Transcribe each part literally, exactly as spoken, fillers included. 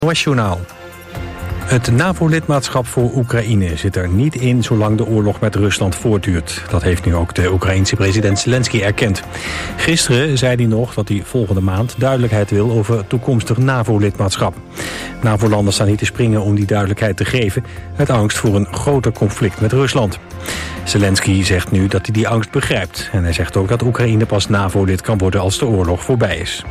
N O S-journaal. Het NAVO-lidmaatschap voor Oekraïne zit er niet in zolang de oorlog met Rusland voortduurt. Dat heeft nu ook de Oekraïense president Zelensky erkend. Gisteren zei hij nog dat hij volgende maand duidelijkheid wil over toekomstig NAVO-lidmaatschap. NAVO-landen staan niet te springen om die duidelijkheid te geven uit angst voor een groter conflict met Rusland. Zelensky zegt nu dat hij die angst begrijpt. En hij zegt ook dat Oekraïne pas NAVO-lid kan worden als de oorlog voorbij is.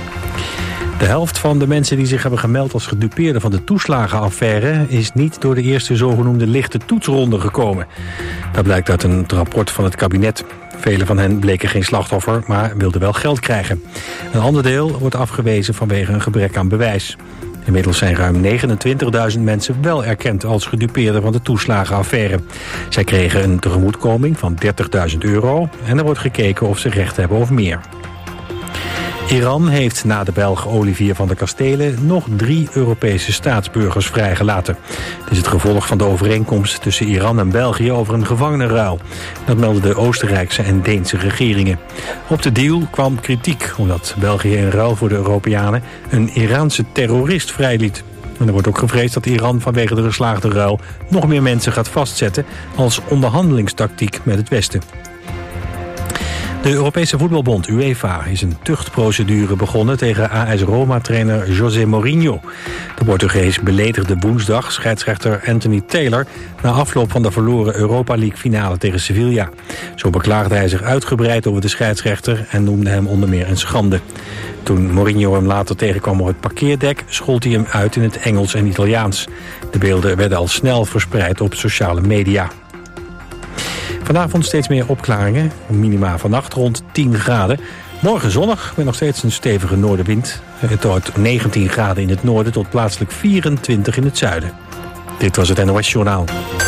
De helft van de mensen die zich hebben gemeld als gedupeerden van de toeslagenaffaire is niet door de eerste zogenoemde lichte toetsronde gekomen. Dat blijkt uit een rapport van het kabinet. Velen van hen bleken geen slachtoffer, maar wilden wel geld krijgen. Een ander deel wordt afgewezen vanwege een gebrek aan bewijs. Inmiddels zijn ruim negenentwintigduizend mensen wel erkend als gedupeerden van de toeslagenaffaire. Zij kregen een tegemoetkoming van dertigduizend euro en er wordt gekeken of ze recht hebben of meer. Iran heeft na de Belg Olivier van der Kastelen nog drie Europese staatsburgers vrijgelaten. Het is het gevolg van de overeenkomst tussen Iran en België over een gevangenenruil. Dat melden de Oostenrijkse en Deense regeringen. Op de deal kwam kritiek omdat België in ruil voor de Europeanen een Iraanse terrorist vrijliet. En er wordt ook gevreesd dat Iran vanwege de geslaagde ruil nog meer mensen gaat vastzetten als onderhandelingstactiek met het Westen. De Europese voetbalbond UEFA is een tuchtprocedure begonnen tegen A S Roma-trainer José Mourinho. De Portugees beledigde woensdag scheidsrechter Anthony Taylor na afloop van de verloren Europa League finale tegen Sevilla. Zo beklaagde hij zich uitgebreid over de scheidsrechter en noemde hem onder meer een schande. Toen Mourinho hem later tegenkwam op het parkeerdek schold hij hem uit in het Engels en Italiaans. De beelden werden al snel verspreid op sociale media. Vanavond steeds meer opklaringen. Minima vannacht rond tien graden. Morgen zonnig met nog steeds een stevige noordenwind. Het wordt negentien graden in het noorden tot plaatselijk vierentwintig in het zuiden. Dit was het N O S-journaal.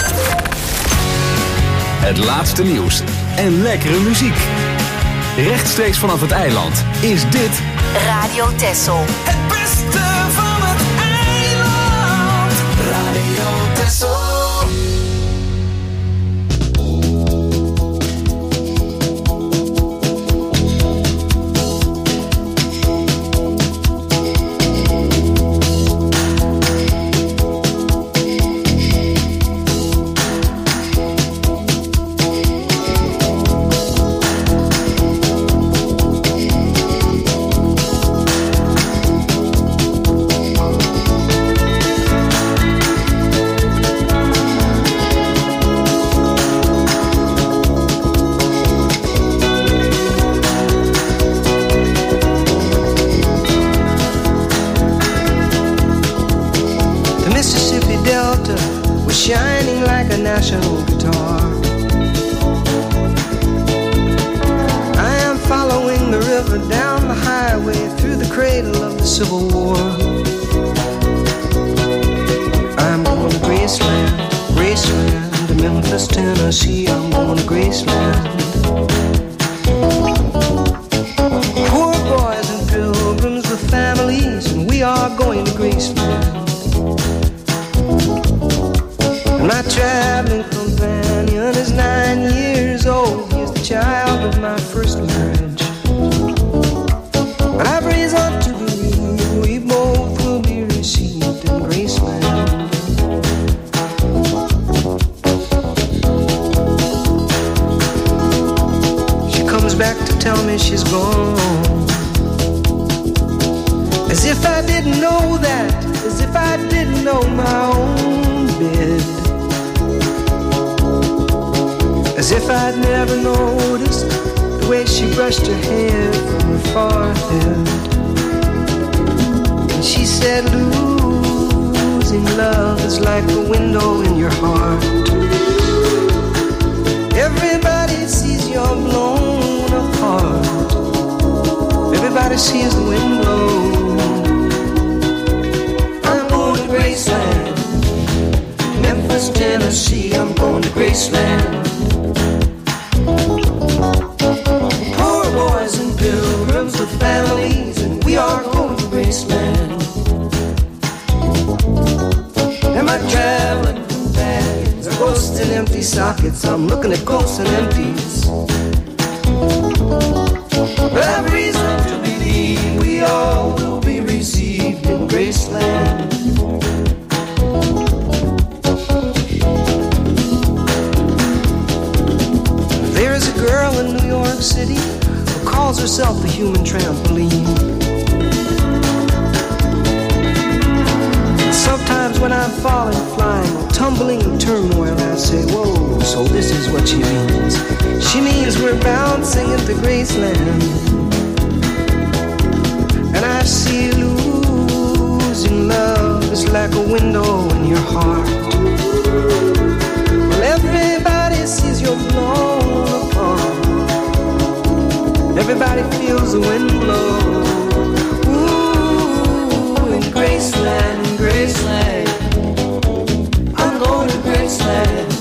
Het laatste nieuws en lekkere muziek. Rechtstreeks vanaf het eiland is dit Radio Texel. Het beste van het eiland. Radio Texel. Shining like a national guitar. I am following the river down the highway through the cradle of the Civil War. I'm going to Graceland, Graceland, to Memphis, Tennessee. I'm going to Graceland. Poor boys and pilgrims with families, and we are going to Graceland. My traveling companion is nine years old. He is the child of my first marriage. I've reason to believe we both will be received in Graceland. She comes back to tell me she's gone, as if I didn't know that, as if I didn't know my own bed. As if I'd never noticed the way she brushed her hair from her forehead. And she said, losing love is like a window in your heart. Everybody sees you're blown apart. Everybody sees the wind blow. I'm going to Graceland, Memphis, Tennessee. I'm going to Graceland. Poor boys and pilgrims with families, and we are going to Graceland. Am I traveling bags, or ghosts and empty sockets? I'm looking at ghosts and empties. But I've reason to believe we all will be received in Graceland. yourself a human trampoline. Sometimes when I'm falling, flying, or tumbling in turmoil, I say, whoa, so this is what she means. She means we're bouncing into Graceland. And I see losing love is like a window in your heart. Well, everybody sees you're blown apart. Everybody feels the wind blow. Ooh, in Graceland, in Graceland, I'm going to Graceland.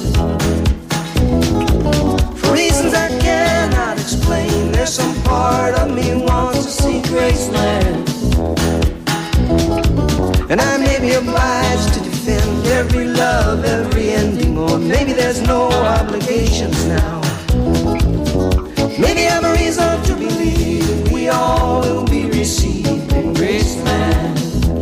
For reasons I cannot explain, there's some part of me wants to see Graceland. And I may be obliged to defend every love, every ending, or maybe there's no obligations now. Maybe I have a reason to believe we all will be received in Graceland.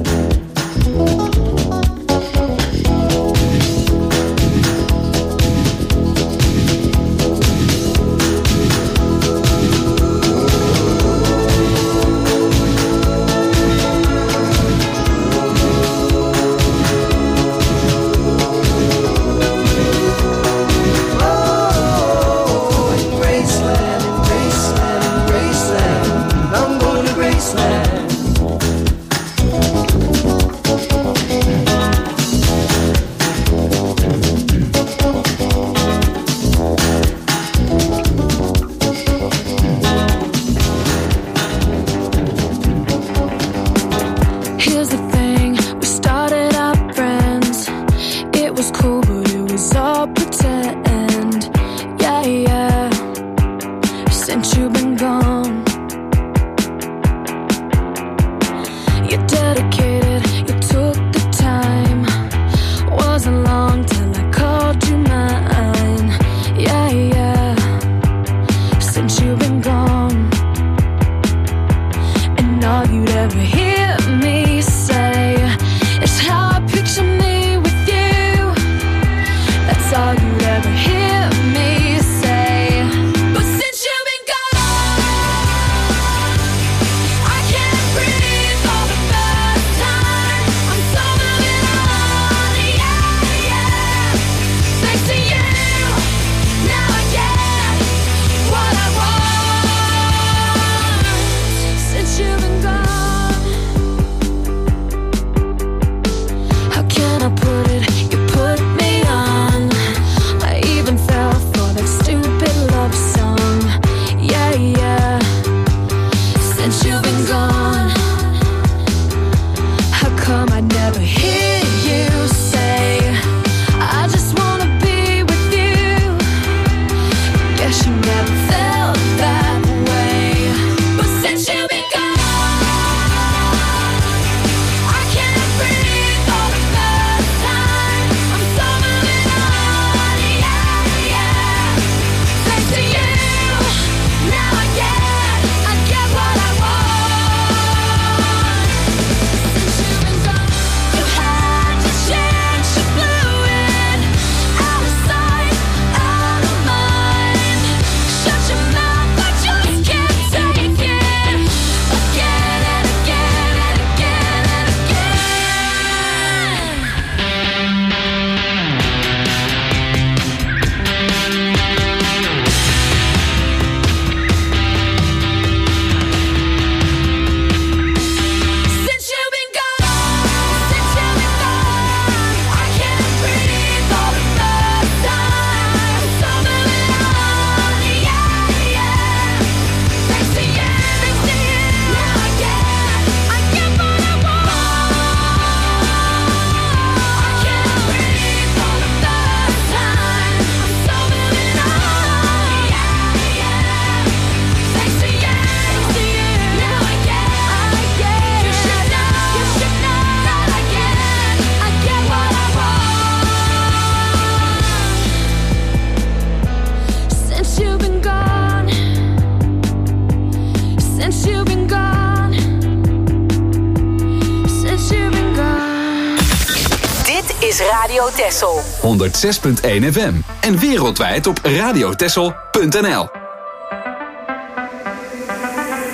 is Radio Texel. honderdzes punt één F M en wereldwijd op radiotexel punt n l.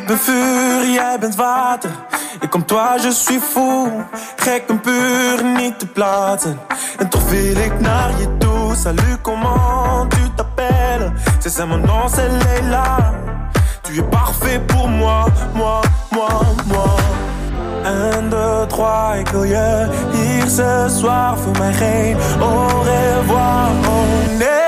Ik ben vuur, jij bent water. Et comme toi je suis fou. Gek en puur, niet te plaatsen. En toch wil ik naar je toe. Salut, comment tu t'appelles? C'est ça mon nom, c'est Leila. Tu es parfait pour moi, moi, moi, moi. Un, deux, trois, ik wil je hier ce soir. Voor mij geen au revoir, oh nee.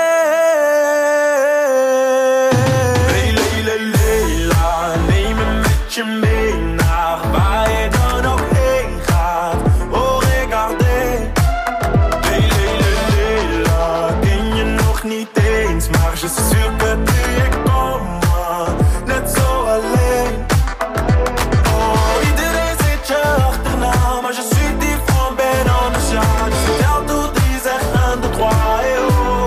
Je mee naar waar je dan ook heen gaat. Oh, regardez. Leila, ken je nog niet eens. Maar je suis sûr que tu es comme moi. Net zo alleen. Oh, iedereen zit je achterna. Maar je suis différent, ben anders, ja. Dus vertel toe drie, zeg un, deux, trois, et oh.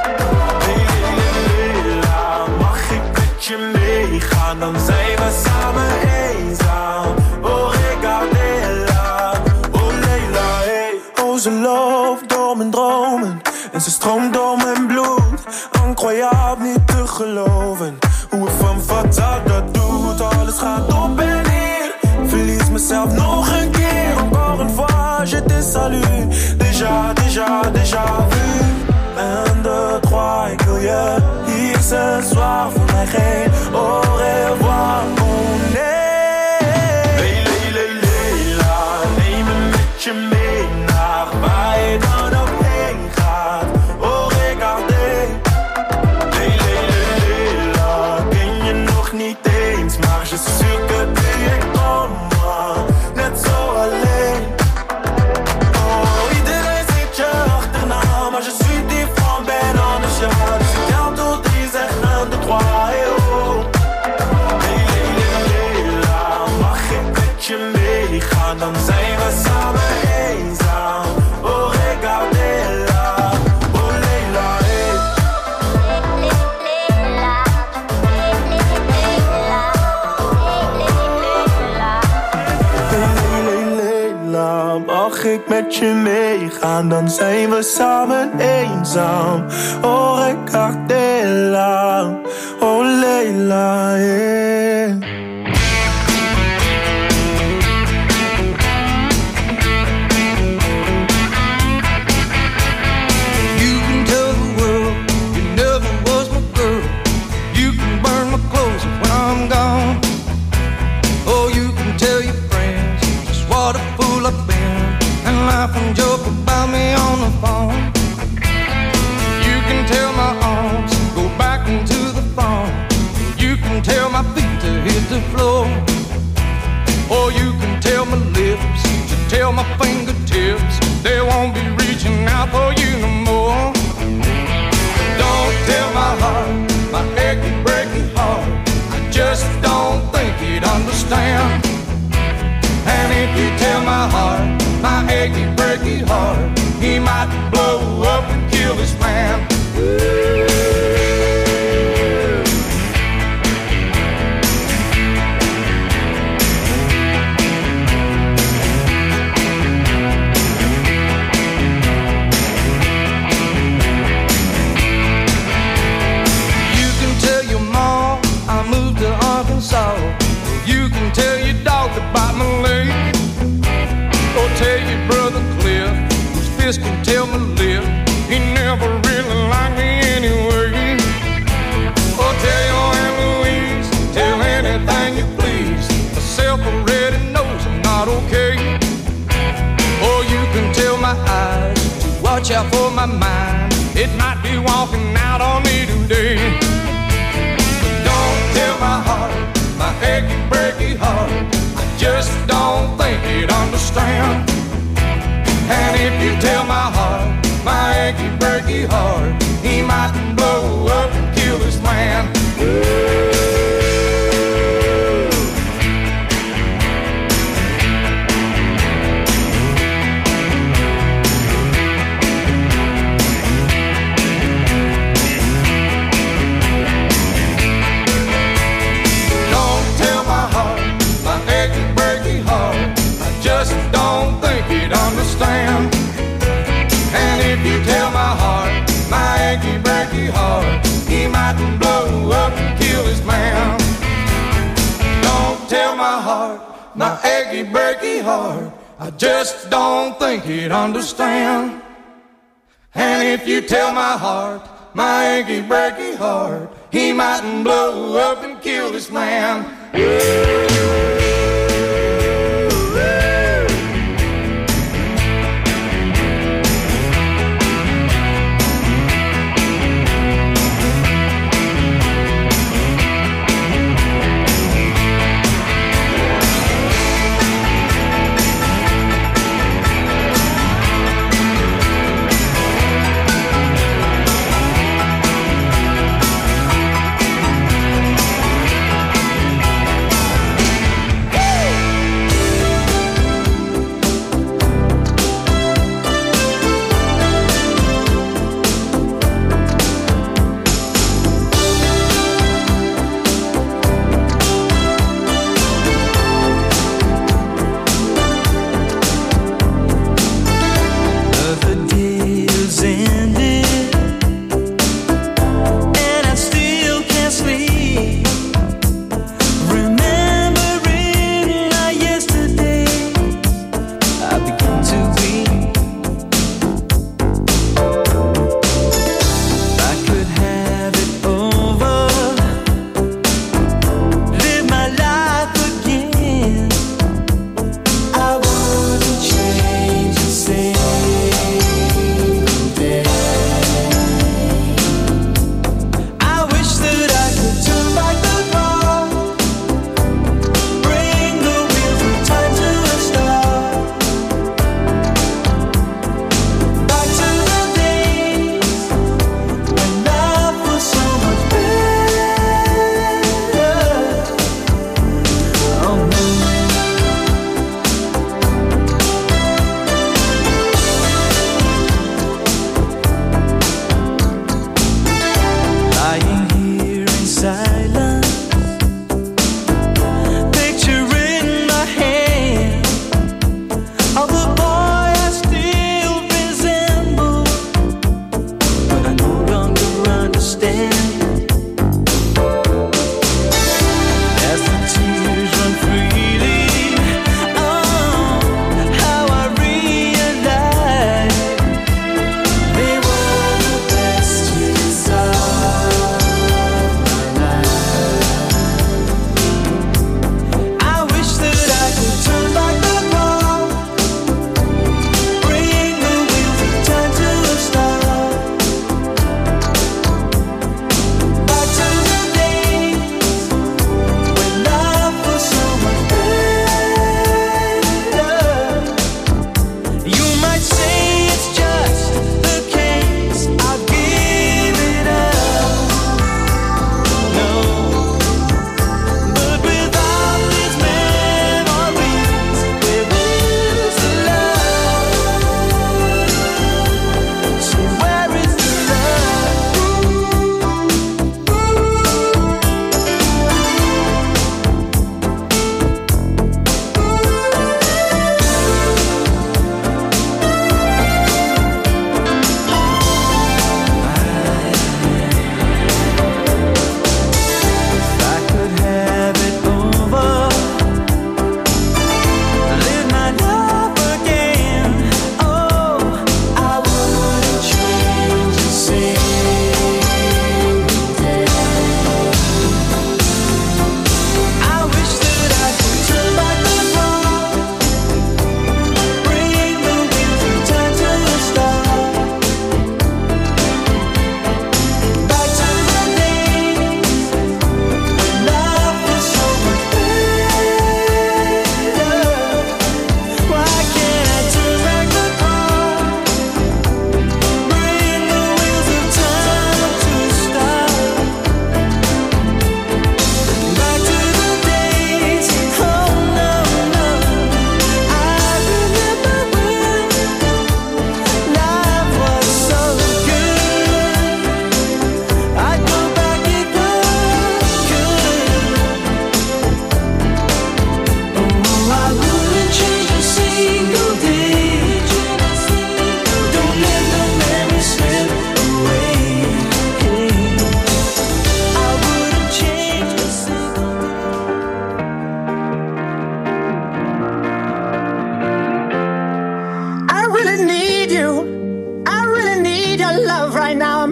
Leila, mag ik met je meegaan? Dan zijn we samen. Ze loopt door mijn dromen en ze stroomt door mijn bloed. Incroyable, niet te geloven hoe een femme fatale dat doet. Alles gaat op en neer, verlies mezelf nog een keer. Encore une fois, je te salue. Déjà, déjà, déjà vu. Un, deux, trois, ik wil je hier ce soir. Voor mij geen au revoir, oh nee. Leila, neem me met je mee. Waar je dan ook heen gaat, oh regardez. Leila, ken je nog niet eens. Maar je suis sûr que tu es comme moi. Net zo alleen. Oh, iedereen zit je achterna. Maar je suis différent, ben anders, ja. Dus ik tel tot drie, zeg un, deux, trois, et oh. Leila, mag ik met je meegaan? Dan zijn we samen eenzaam. Mag ik met je meegaan, dan zijn we samen eenzaam. Oh, regardez-la, oh Leila, yeah. You can tell the world you never was my girl. You can burn my clothes when I'm gone. Oh, you can tell your friends just what a fool I've been. And laugh and joke about me on the phone. You can tell my arms go back into the phone. You can tell my feet to hit the floor. Or you can tell my lips to tell my fingertips they won't be reaching out for you no more. Don't tell my heart, my achy, breaky heart, I just don't think he'd understand. And if you tell my heart, my achy, breaky heart, he might blow up and kill this man. You can tell your mom I moved to Arkansas. You can tell your dog about my leg. Or tell your brother Cliff, whose fist can tell my lip, he never really liked me anyway. Or tell your Aunt Louise, tell anything you please, myself already knows I'm not okay. Or you can tell my eyes to watch out for my mind, it might be walking out on me today. But don't tell my heart, my achy, breaky heart, I just don't think he'd understand. And if you tell my heart, my achy, breaky heart, he might blow up and kill this man. Don't tell my heart, my achy, breaky heart, I just don't think he'd understand. And if you tell my heart, my my achy breaky heart, I just don't think he'd understand. And if you tell my heart, my achy breaky heart, he mightn't blow up and kill this man.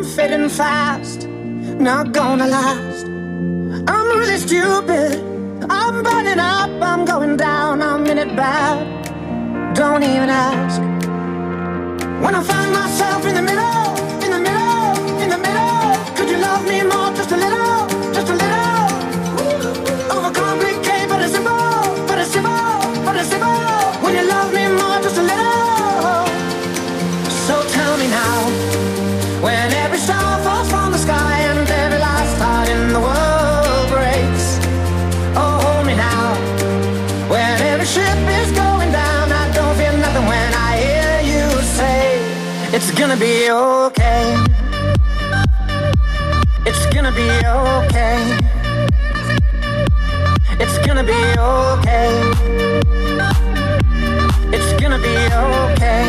fading fast, not gonna last. I'm really stupid, I'm burning up, I'm going down, I'm in it bad. Don't even ask. When I find myself in the middle, in the middle, in the middle, could you love me more, just a little, just a little? Overcomplicate, but it's simple, but it's simple, but it's simple. When you love me more, just a little. So tell me now, when every star falls from the sky and every last heart in the world breaks. Oh, hold me now, when every ship is going down, I don't feel nothing when I hear you say, it's gonna be okay. It's gonna be okay. It's gonna be okay. It's gonna be okay.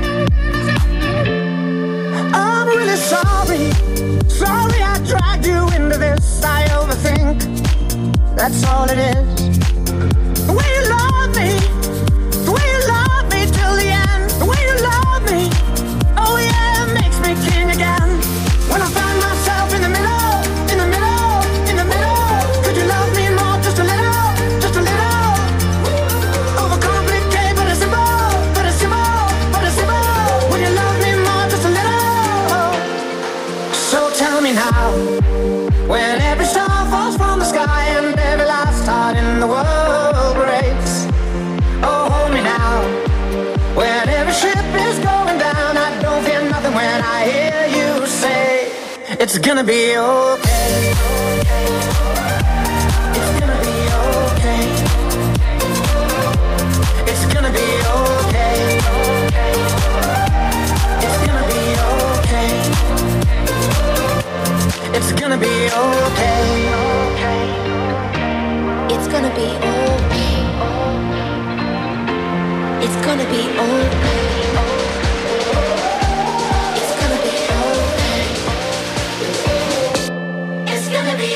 I'm really sorry. Sorry I dragged you into this. I overthink. That's all it is. The way you love me, the way you love me till the end. The way you love me, oh yeah, it makes me king again. When I find myself in the middle, in the middle, in the middle, could you love me more, just a little, just a little? Overcomplicate, but it's simple, but it's simple, but it's simple. When you love me more, just a little. So tell me now, when every star falls from the sky and every last heart in the world breaks. Oh, hold me now, when every ship is going down, I don't feel nothing when I hear you say, it's gonna be okay. It's gonna be okay. It's gonna be okay. It's gonna be okay. It's gonna be okay. It's gonna be okay. It's gonna be okay. It's gonna be okay. It's gonna be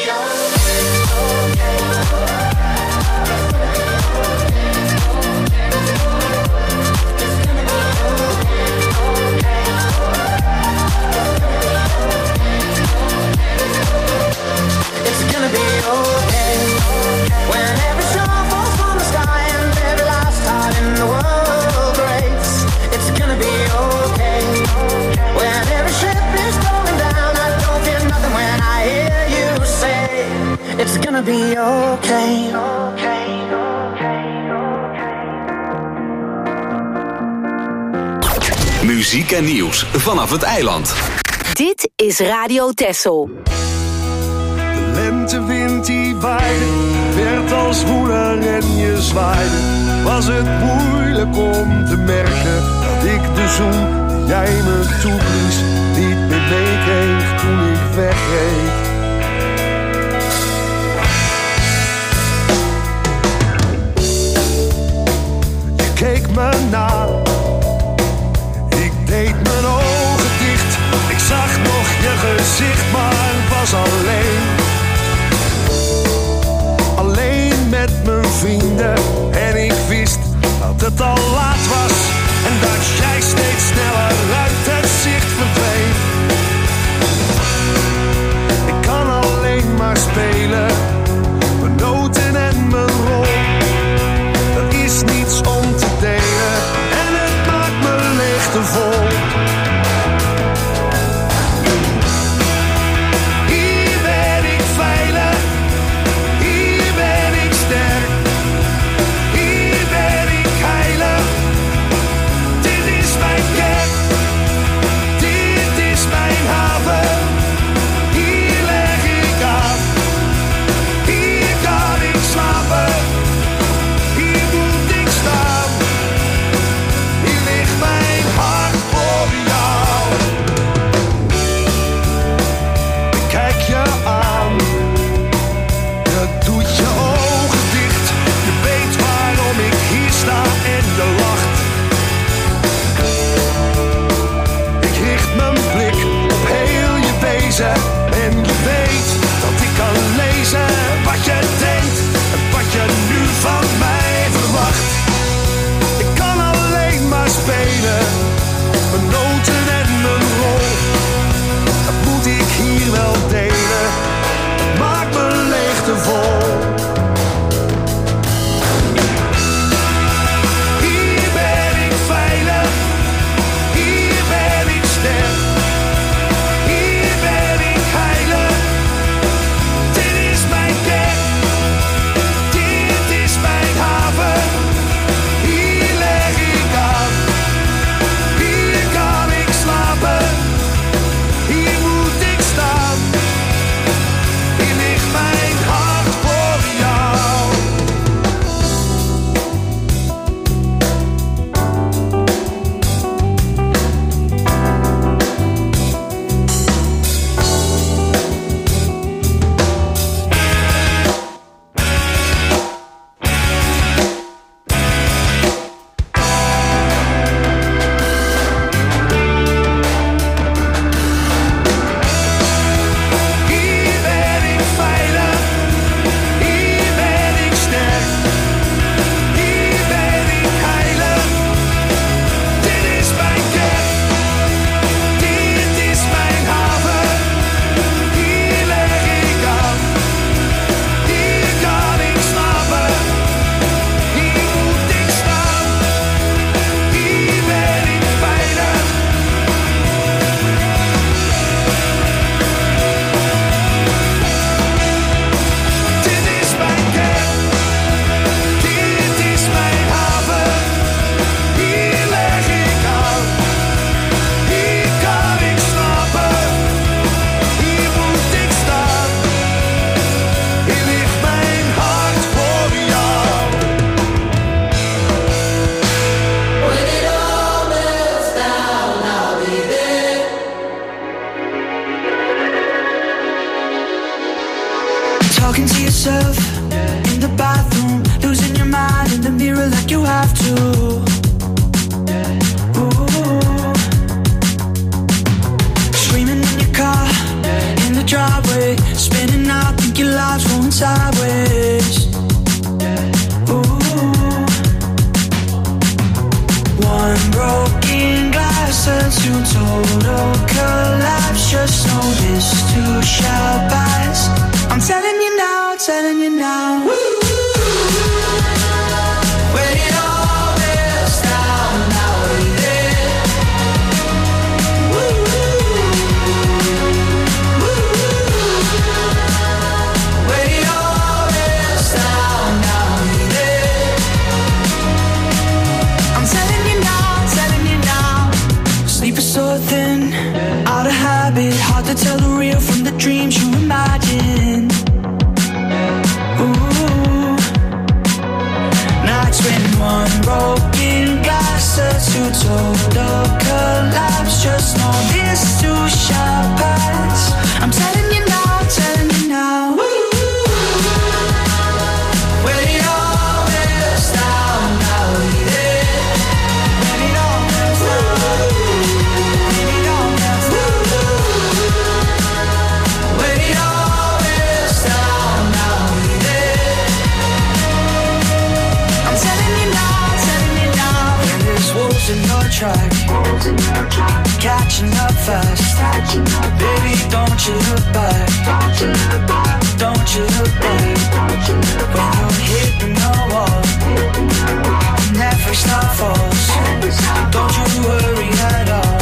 It's gonna be okay. When every star falls from the sky and every last heart in the world breaks. It's gonna be okay. When every ship is going down, I don't feel nothing when I hear you say, it's gonna be okay. Muziek en nieuws vanaf het eiland. Dit is Radio Texel. De lentewind die waaide, werd als woeler en je zwaaide. Was het moeilijk om te merken dat ik de zoen die jij me toeblies niet meer meekreeg toen ik wegreed. Je keek me na, ik deed mijn ogen dicht. Ik zag nog je gezicht, maar was alleen. Alleen met mijn vrienden. En ik wist dat het al laat was. En dat jij steeds sneller uit het zicht verdween. Ik kan alleen maar spelen. Mijn noten en mijn rol. Er is niets om te delen. En het maakt me leeg te vol. Hier moet ik staan, hier ligt mijn hart. sideways. Ooh. One broken glass turns to total collapse. Just know this too shall pass. I'm telling you now, telling you now. When it all melts down, now we're there. When it all melts down, now we're there. I'm telling you now, telling you now. Sleep is so thin, out of habit, hard to tell the real from the dreams you imagine. Ooh, nights when one broken glass turns to total collapse. Just know this too shall pass. I'm telling you now, telling you now. When it all melts down, now we're there. When it all melts down, when it all melts down, when it all melts down, now we're there. I'm telling you now, telling you now. When there's wolves in your track, catching up fast. Baby, don't you look back, don't you look back. When you're hitting the wall, never stop falls. Don't you worry at all.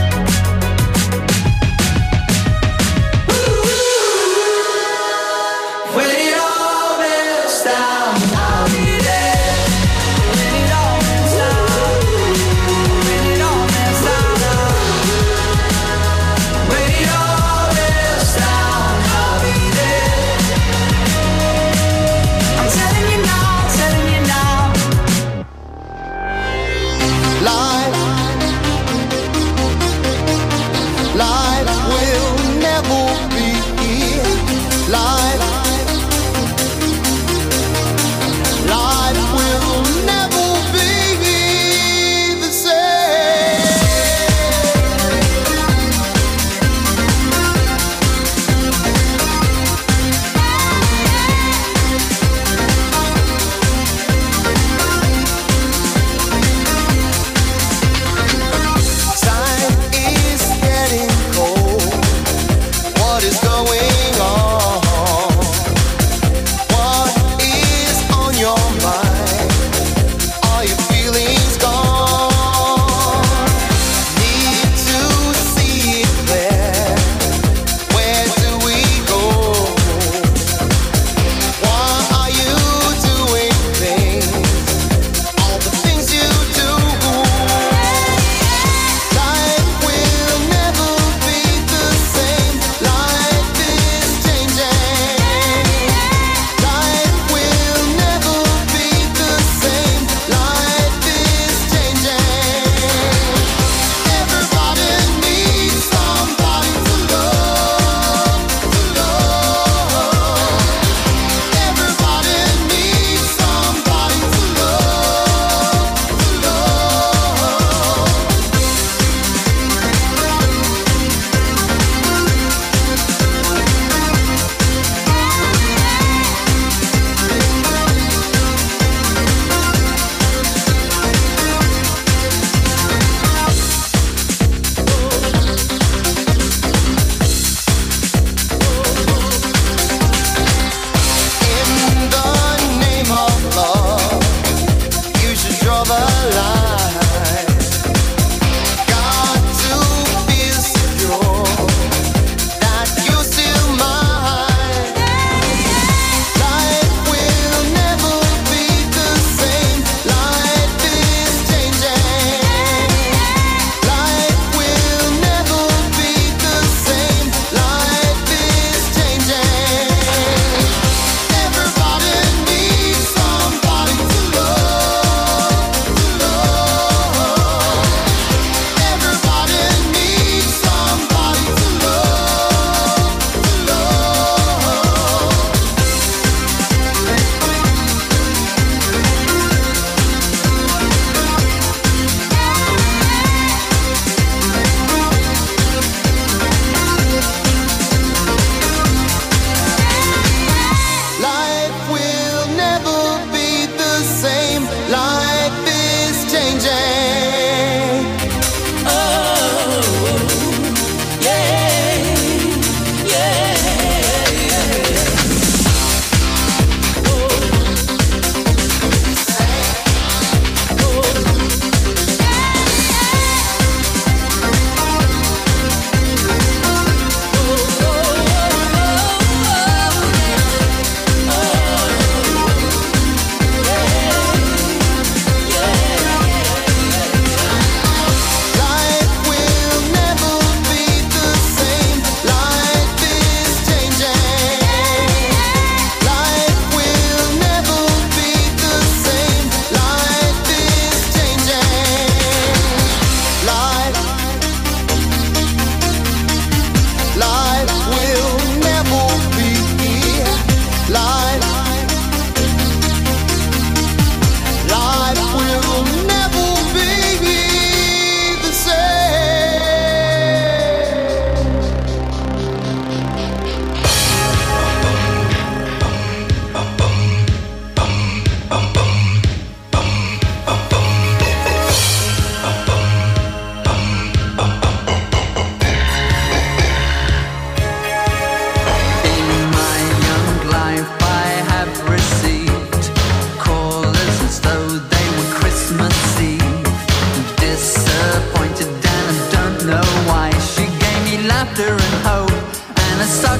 When it all melts down, I'll be there. When it all melts down, when it all melts down, when it all melts down, I'll be there. I'm telling you now, telling you now.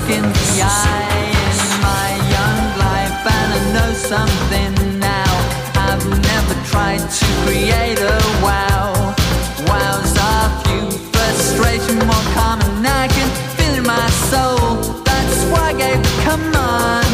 look in the eye in my young life, and I know something now. I've never tried to create a wow. Wows are few, frustration more common. I can feel in my soul. That's why I gave the command.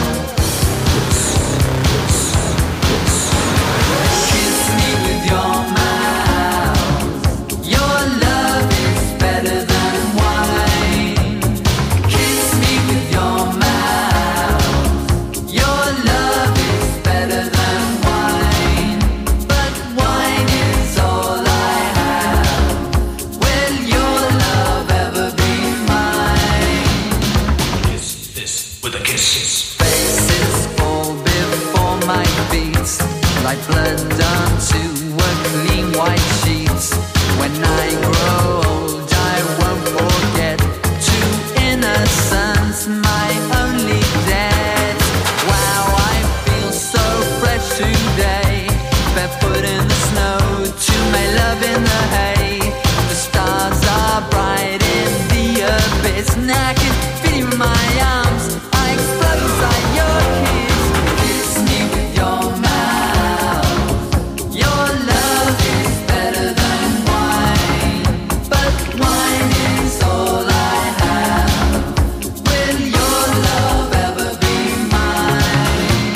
Kiss me with your mouth. Your love is better than wine. Kiss me with your mouth. Your love is better than wine. But wine is all I have. Will your love ever be mine? Kiss this with a kiss. Faces fall before my feet, like blood onto a clean white sheet. When I grow old, I won't forget true innocence, my only debt. Wow, I feel so fresh today, barefoot in the snow, to my love in the hay. The stars are bright in the abyss, and I can feel you in my arms. I explode inside your kiss. Kiss me with your mouth. Your love is better than wine, but wine is all I have. Will your love ever be mine?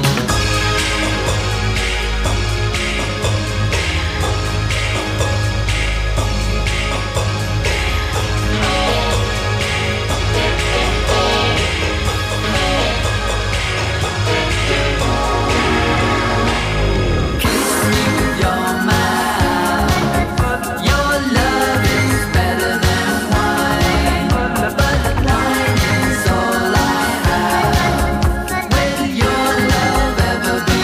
Kiss me with your mouth. Your love is better than wine, but wine is all I have. Will your love ever be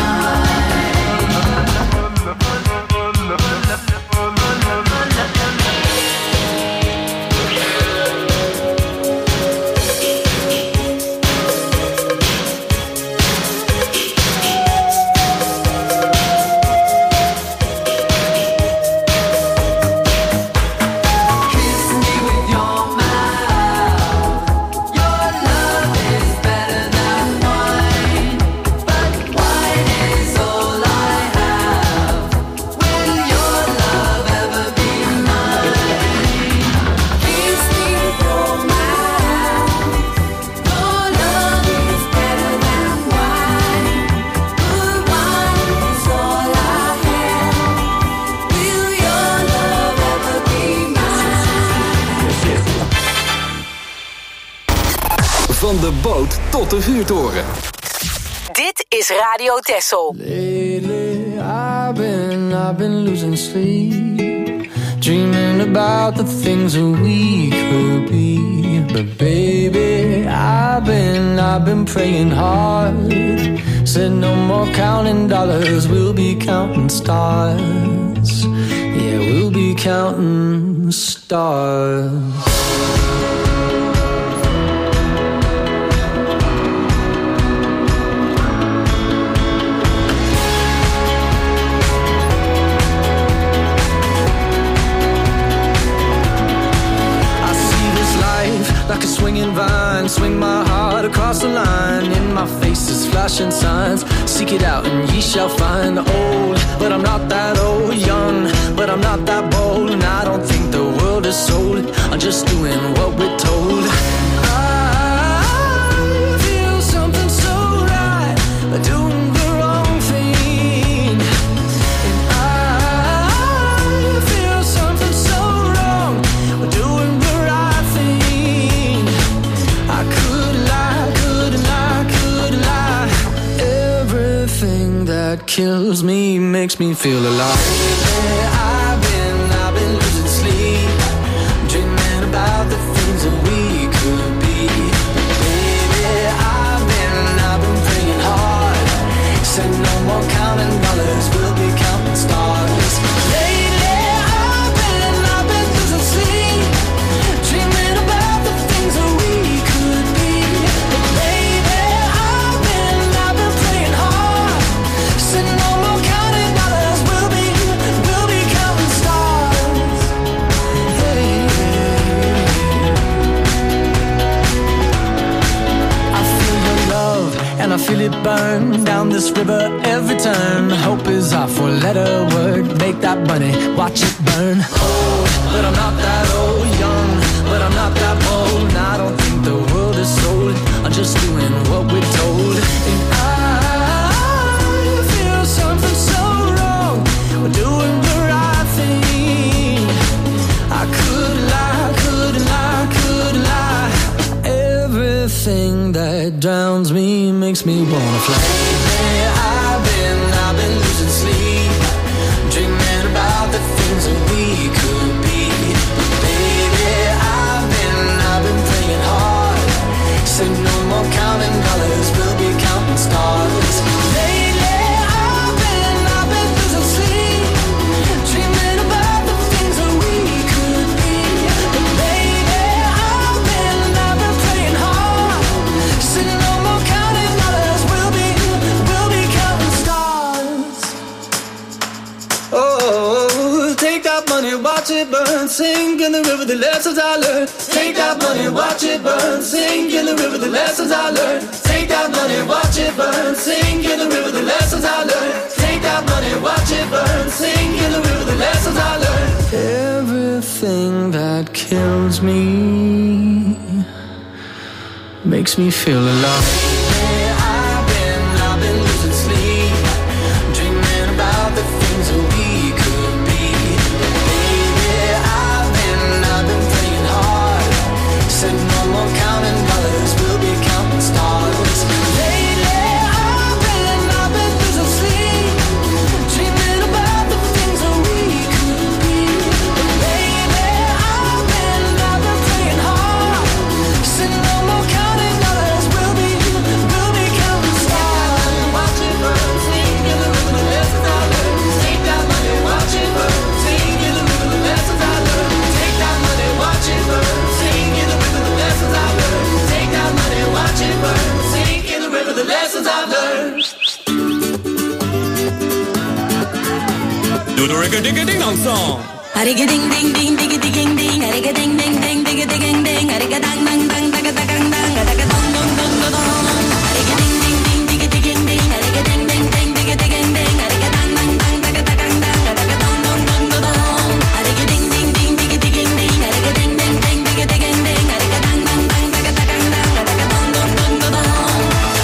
Kiss me with your mouth. Your love is better than wine, but wine is all I have. Will your love ever be mine? Kiss me with your mouth. Your love is better than wine, but wine is all I have. Will your love ever be mine? Van de boot tot de vuurtoren. Dit is Radio Texel. Lately, I've been, I've been losing sleep, dreaming about the things that we could be. But baby, I've been, I've been praying hard. Said no more counting dollars, we'll be counting stars. Yeah, we'll be counting stars. I see this life like a swinging vine, swing my heart across the line. In my face is flashing signs, seek it out and ye shall find. Old, but I'm not that old. Young, but I'm not that bold. And I don't think the world is sold, I'm just doing what we're told. I feel something so right, but doing the wrong thing. And I feel something so wrong, but doing the right thing. I could lie, could lie, could lie. Everything that kills me makes me feel alive. I've been, I've been losing sleep, dreaming about the things that we could be. Baby, I've been, I've been praying hard. Said no more counting dollars, we'll be counting stars. Lately, I've been, I've been losing sleep, dreaming about the things that we could be. Baby, I've been, I've been praying hard. Said no more counting dollars, we'll be, we'll be counting burn down this river every turn. Hope is our four-letter word. Make that money, watch it burn. Old, but I'm not that old. Young, but I'm not that bold. And I don't think the world is sold. I'm just doing what we're told. And I feel something so wrong. We're doing the right thing. I could lie, could lie, could lie. Everything that drowns me makes me wanna fly. Lately I've been, I've been losing sleep, dreaming about the things that we could be. Baby, I've been, I've been praying hard. Said no more counting dollars, we'll be counting stars. Lately I've been, I've been losing sleep, dreaming about the things that we could be. But baby, I've been, I've been praying hard. Said no more counting dollars, we'll be, we'll be counting stars. Oh, take that money, watch it burn, sink in the river, the lessons I learned. Take that money, watch it burn, sink in the river, the lessons I learned. Take that money, watch it burn, sink in the river, the lessons I learned. Take that money, watch it burn, sink in the river, the lessons I learned. Everything that kills me makes me feel alive. I've been, I've been losing sleep, dreaming about the things that we could be. Baby, I've been, I've been praying hard. Said no more counting dollars, we'll be counting stars. Lately, I've been, I've been losing sleep, dreaming about the things that we could be. Baby, I've been, I've been praying hard. Said no more counting dollars, we'll be, we'll be counting stars. Watch it burn, sing in the river, the lessons I learned. Take that money, watch it burn, sing in the river, the lessons I learned. Take that money, watch it burn, sing in the river, the lessons I learned. Take that money, watch it burn, sing in the river, the lessons I've learned. Do the rigga-digga-ding-dong song. Ariga-ding-ding-ding, digga-ding-ding, ariga-ding-ding-ding, digga-ding-ding, ariga-dang-dang-dang, digga-dang-dang, ariga-dong-dong-dong-dong. Ariga-ding-ding-ding, digga-ding-ding, ariga-ding-ding-ding, digga-ding-ding, ariga-dang-dang-dang, digga-dang-dang, ariga-dong-dong-dong-dong. Ariga-ding-ding-ding, digga-ding-ding, ariga-ding-ding-ding, digga-ding-ding, ariga-dang-dang-dang, digga-dang-dang, ariga-dong-dong-dong-dong.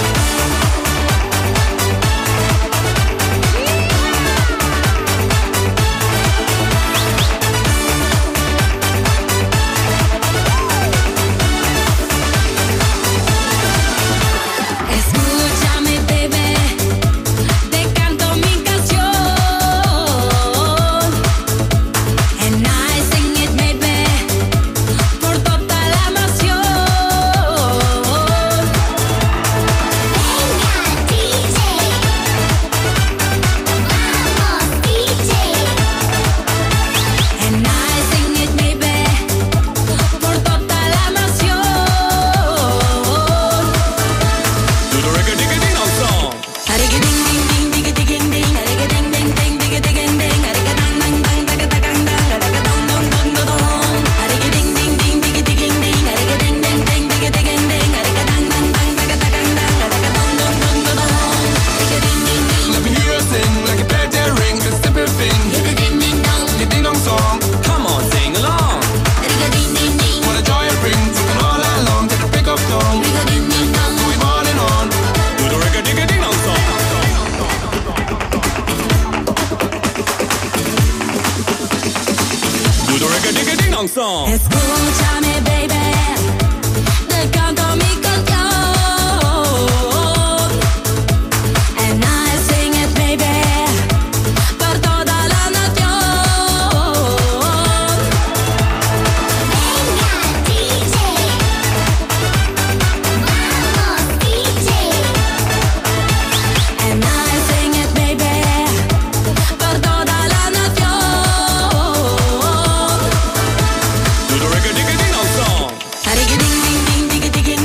Escúchame, baby, te canto mi canción. And I sing it, baby, por toda la nación. Venga, D J, vamos, D J. And I sing it, baby, por toda la nación. Do the rigga-digga-ding-dong song. Ariga-ding-ding-ding, digga-digga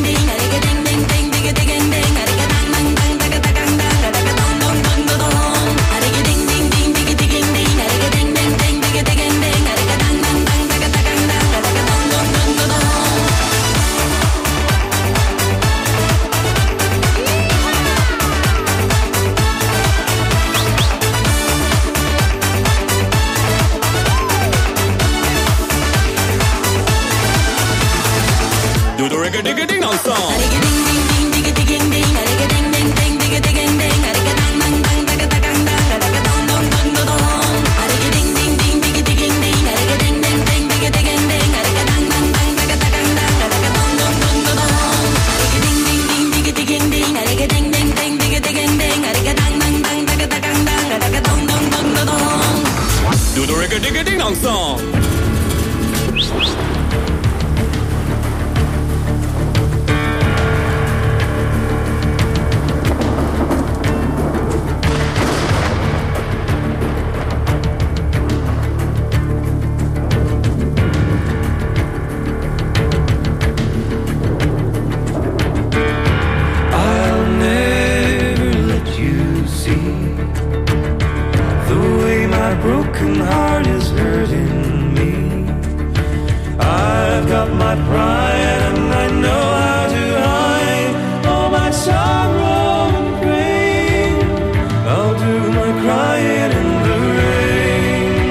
ding dong song. Do the reggae digga ding dong song. I'll never let you see the way my broken heart is hurting me. I've got my pride and I know how to hide all my sorrow and pain. I'll do my crying in the rain.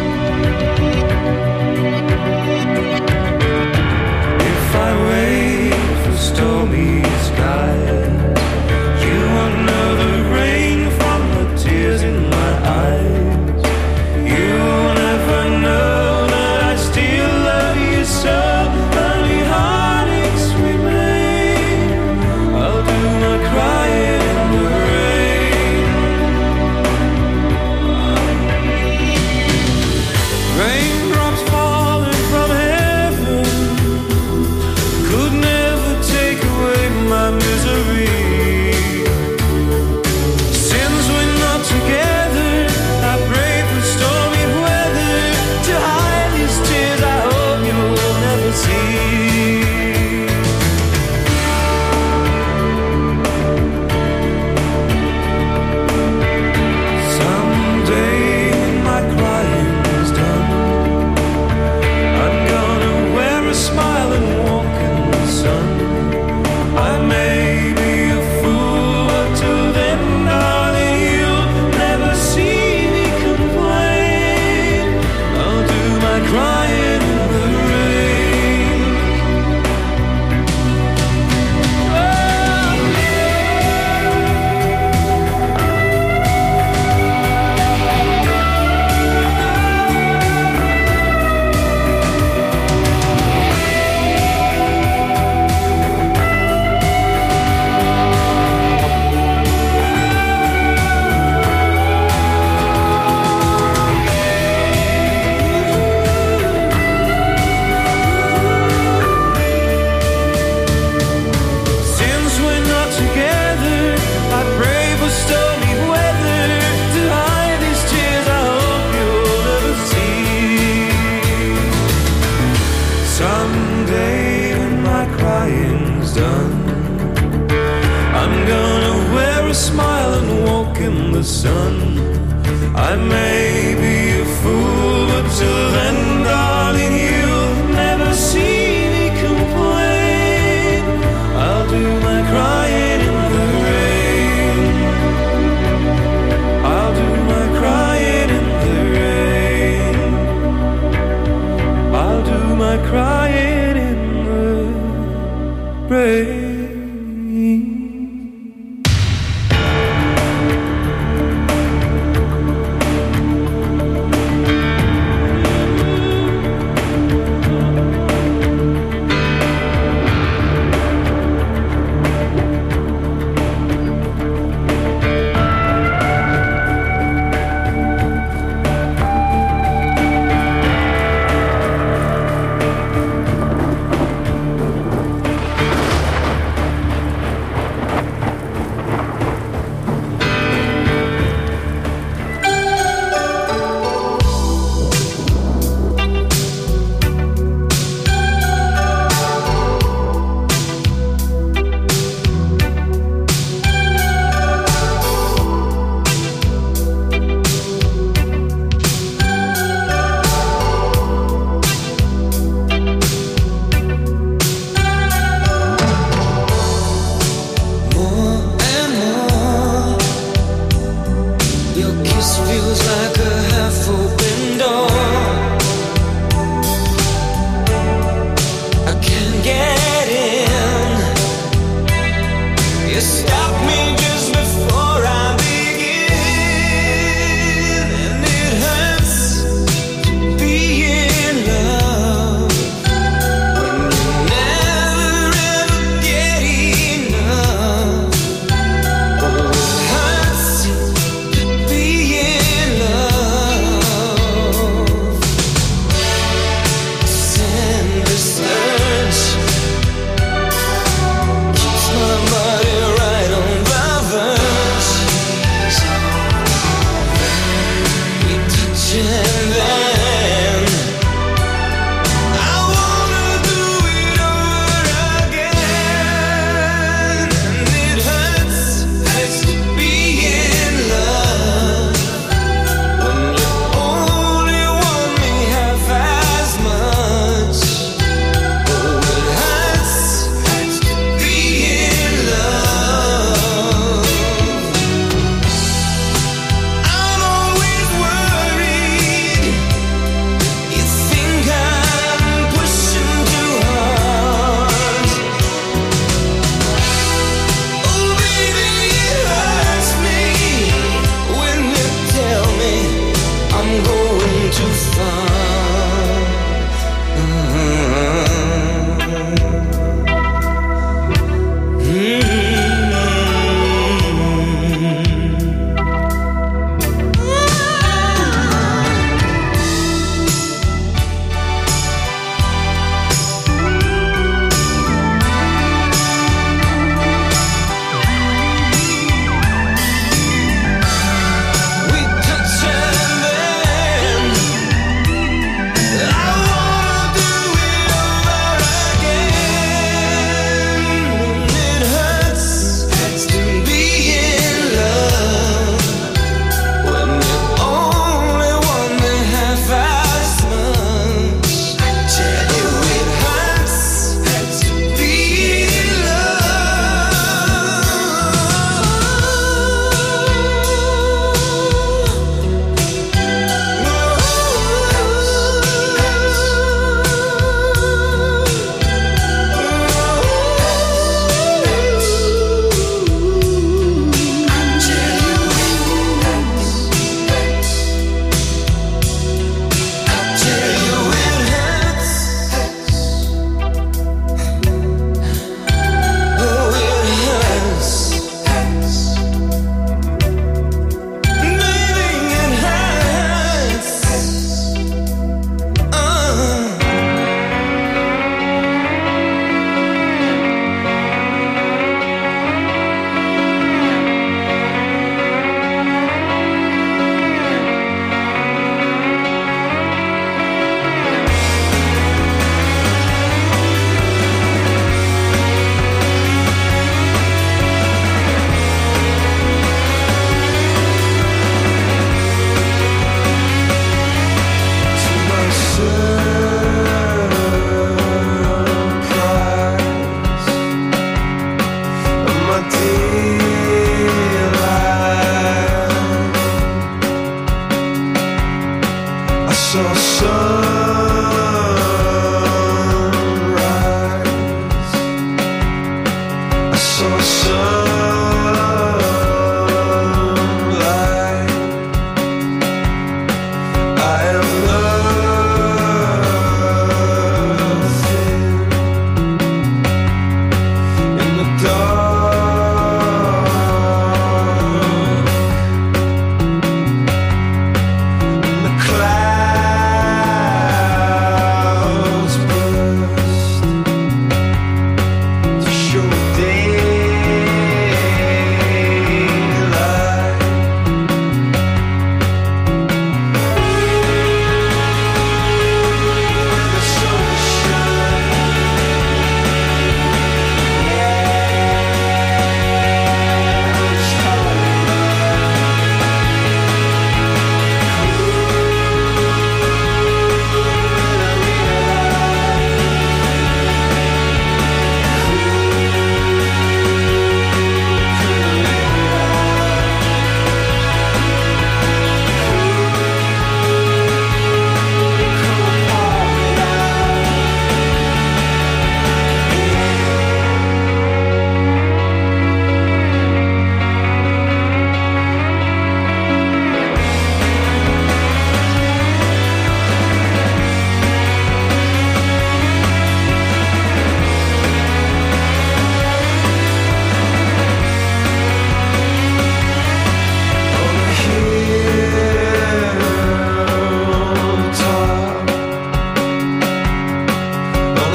If I wait for stormy skies, you won't know the rain from the tears in my eyes. You'll never know that I still love you so. Only heartaches remain. I'll do my crying in the rain. Raindrops falling from heaven could never take away my misery. Since we're not together, I pray for stormy weather to hide these tears I hope you'll never see. Someday when my crying's done, I'm gonna wear a smile and walk in the sun. I may be a fool, but till then, darling, you'll never see me complain. I'll do my crying in the rain. Since we're not together, I pray for stormy weather to hide these tears I hope you'll never see. Someday when my crying's done, I'm gonna wear a smile and walk in the sun. I may be a fool, but till then, darling, you'll never see me complain. I'll do my crying in the rain. I'll do my crying in the rain. I'll do my crying in the rain.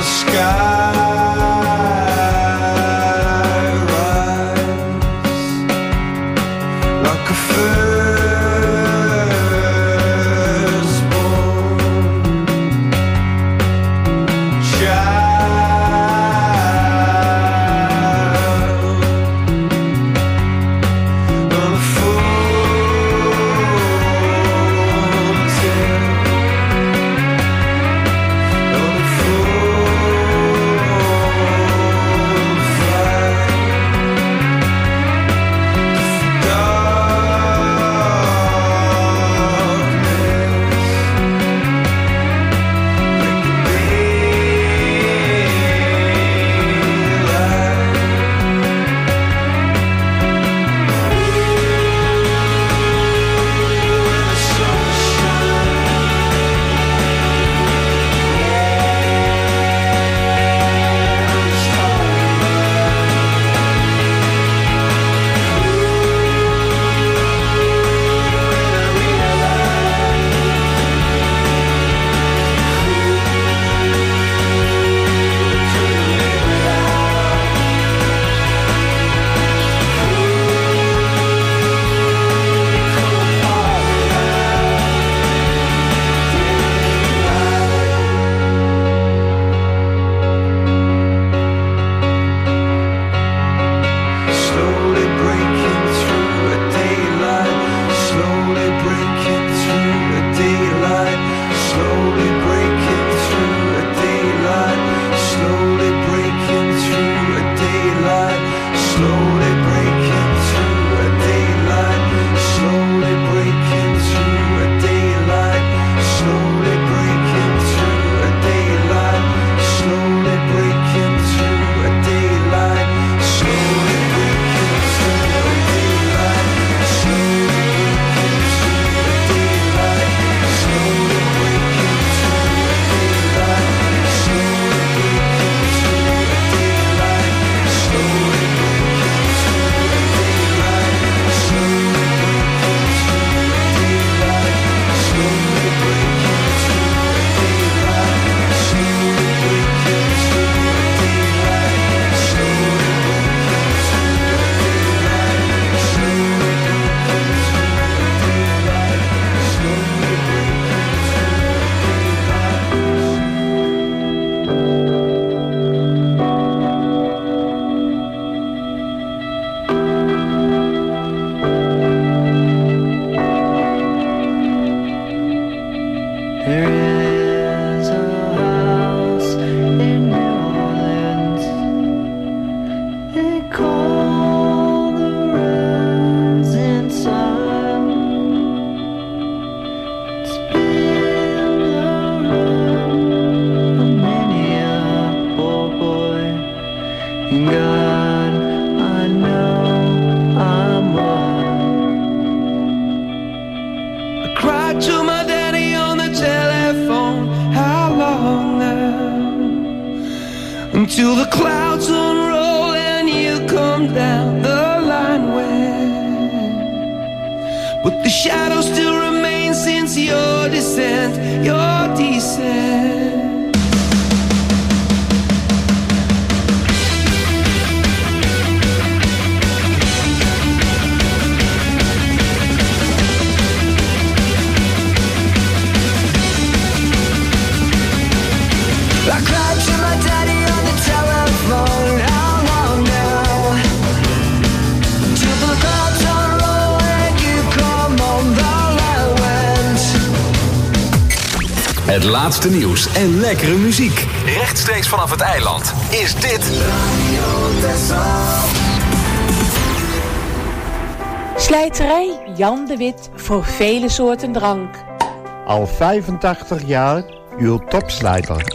Until the clouds unroll and you come down the line where, but the shadow still remains since your descent, your descent. I cried to my daddy on the telephone. How long now? Till the clouds unroll and you come on the line went. Het laatste nieuws en lekkere muziek. Rechtstreeks vanaf het eiland is dit Radio Texel. Slijterij Jan de Wit voor vele soorten drank. Al vijfentachtig jaar uw topslijter.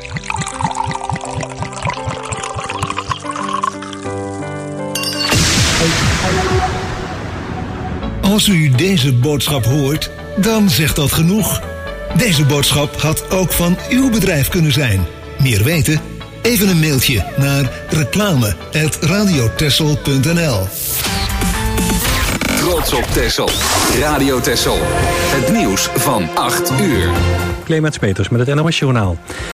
Als u deze boodschap hoort, dan zegt dat genoeg. Deze boodschap had ook van uw bedrijf kunnen zijn. Meer weten? Even een mailtje naar reclame apenstaartje radiotexel punt n l. Trots op Texel. Radio Texel. Het nieuws van acht uur. Clemens Peters met het N O S Journaal.